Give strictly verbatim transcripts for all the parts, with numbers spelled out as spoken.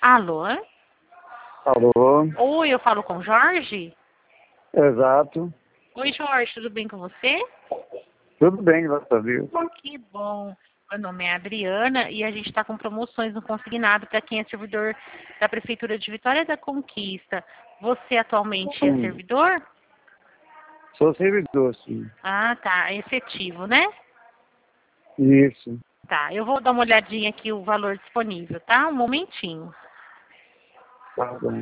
Alô? Alô? Oi, eu falo com o Jorge? Exato. Oi, Jorge, tudo bem com você? Tudo bem, graças a Deus. Que bom. Meu nome é Adriana e a gente está com promoções no consignado para quem é servidor da Prefeitura de Vitória da Conquista. Você atualmente é Hum. servidor? Sou servidor, sim. Ah, tá. É efetivo, né? Isso. Tá, eu vou dar uma olhadinha aqui o valor disponível, tá? Um momentinho. Tá bom.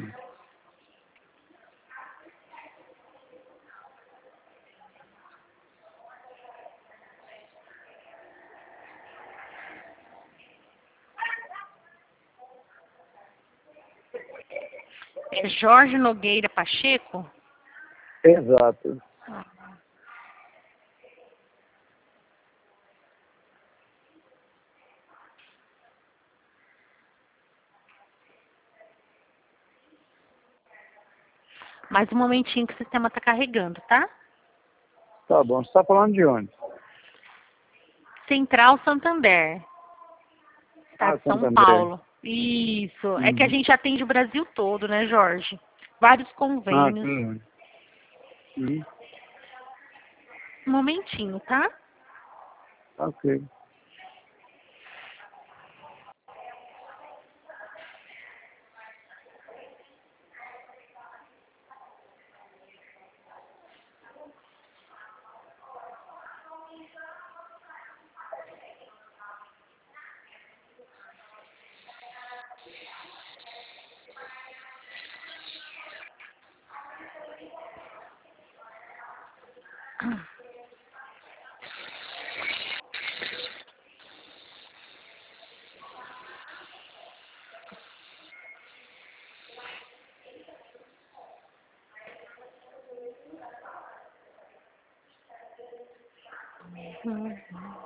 É Jorge Nogueira Pacheco? Exato. Mais um momentinho que o sistema está carregando, tá? Tá bom. Você tá falando de onde? Central Santander, estado Ah, de São Santo André. Paulo. Isso. É que a Uhum. gente atende o Brasil todo, né, Jorge? Vários Ah, convênios. sim. Uhum. Um momentinho, tá? Ok. Hum.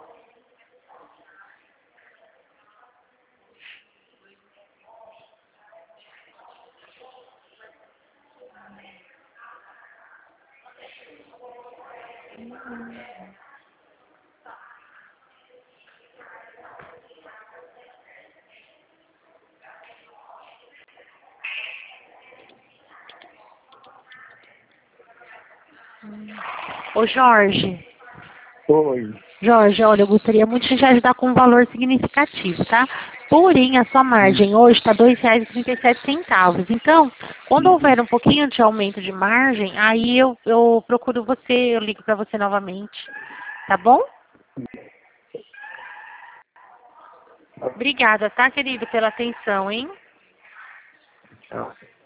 Ô, Jorge. Oi. Jorge, olha, eu gostaria muito de te ajudar com um valor significativo, tá? Porém, a sua margem hoje está dois reais e trinta e sete centavos. Então, quando houver um pouquinho de aumento de margem, aí eu, eu procuro você, eu ligo para você novamente. Tá bom? Obrigada, tá, querido, pela atenção, hein? Tchau.